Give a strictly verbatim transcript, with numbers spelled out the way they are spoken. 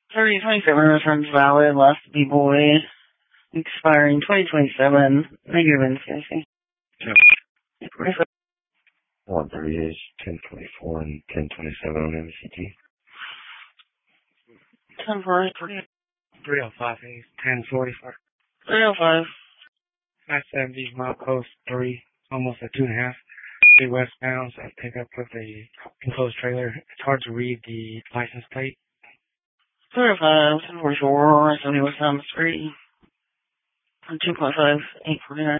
thirty twenty-seven returns valid, last to be void. Expiring twenty twenty-seven. Negative insufficiency. Yep. one thirty is ten twenty-four and ten twenty-seven on M C T. ten forty-three. three oh five is ten forty-four. three oh five. five seventy, mile coast three, almost a two and a half. Three westbound, so I pick up with the enclosed trailer. It's hard to read the license plate. three oh five, ten forty-four, seventy West Elm Street. two point five, eight forty-nine.